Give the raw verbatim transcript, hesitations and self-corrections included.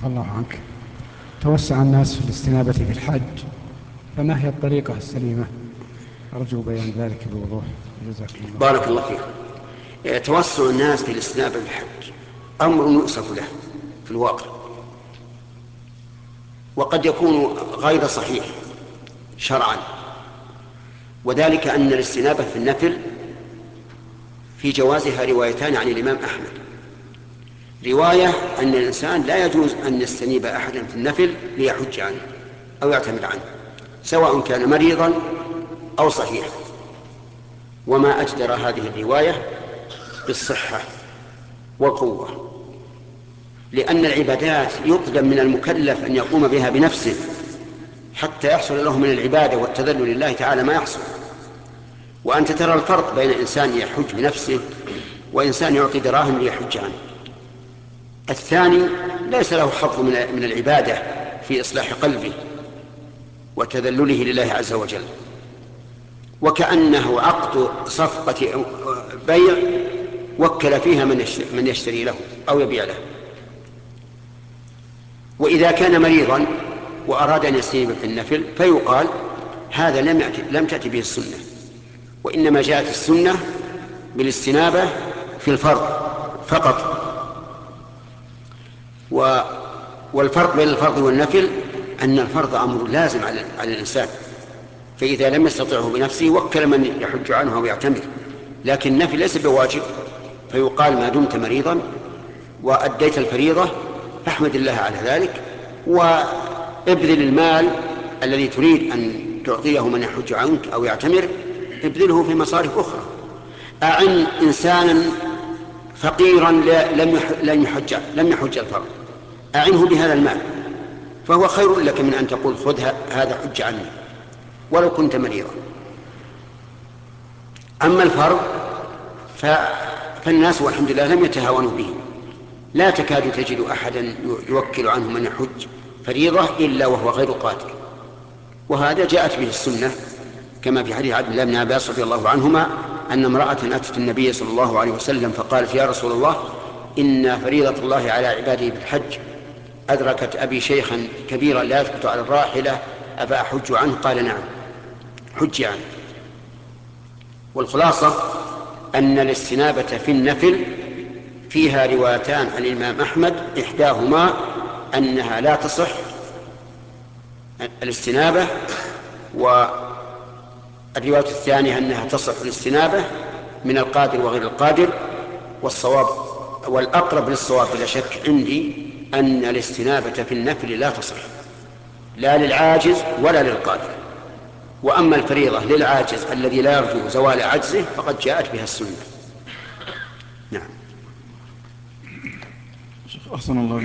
عفى الله عنك. توسع الناس في الاستنابة في الحج، فما هي الطريقة السليمة؟ أرجو بيان ذلك بوضوح، جزاكم الله. بارك الله فيكم. توسع الناس في الاستنابة في الحج أمر يؤسف له في الواقع، وقد يكون غير صحيح شرعا، وذلك أن الاستنابة في النفل في جوازها روايتان عن الإمام أحمد. رواية أن الإنسان لا يجوز أن يستنيب أحدا في النفل ليحج عنه أو يعتمر عنه، سواء كان مريضا أو صحيحا، وما أجدر هذه الرواية بالصحة والقوة، لأن العبادات يطلب من المكلف أن يقوم بها بنفسه حتى يحصل له من العبادة والتذلل لله تعالى ما يحصل. وأنت ترى الفرق بين إنسان يحج بنفسه وإنسان يعطي دراهم ليحج عنه. الثاني ليس له حظ من العبادة في إصلاح قلبه وتذلله لله عز وجل، وكأنه عقد صفقة بيع وكل فيها من يشتري له أو يبيع له. وإذا كان مريضا وأراد أن يستنيب في النفل فيقال هذا لم يأتي لم تأتي به السنة، وإنما جاءت السنة بالاستنابة في الفرض فقط. و والفرق بين الفرض والنفل أن الفرض أمر لازم على الإنسان، فإذا لم يستطعه بنفسه وكل من يحج عنه أو يعتمر، لكن النفل ليس بواجب، فيقال ما دمت مريضا وأديت الفريضة فاحمد الله على ذلك، وابذل المال الذي تريد أن تعطيه من يحج عنك أو يعتمر ابذله في مصارف أخرى. أعن إنسانا فقيرا لم لم يحج لم يحج الفرض، أعنه بهذا المال، فهو خير لك من أن تقول خذ هذا حج عني ولو كنت مريضا. أما الفرض فالناس والحمد لله لم يتهاونوا به، لا تكاد تجد أحدا يوكل عنه من يحج فريضة إلا وهو غير قادر، وهذا جاءت به السنة كما في حديث عبد الله بن عباس رضي الله عنهما أن امرأة أتت النبي صلى الله عليه وسلم فقالت يا رسول الله إن فريضة الله على عباده بالحج أدركت أبي شيخا كبيرا لا يثبت على الراحلة أفأحج عنه؟ قال نعم حج عنه. والخلاصة أن الاستنابة في النفل فيها روايتان عن الإمام أحمد، إحداهما أنها لا تصح الاستنابة، والرواية الثانية أنها تصح الاستنابة من القادر وغير القادر. والصواب والأقرب للصواب بلا شك عندي أن الاستنابة في النفل لا تصح لا للعاجز ولا للقادر، وأما الفريضة للعاجز الذي لا يرجو زوال عجزه فقد جاءت بها السنة. نعم. أحسن الله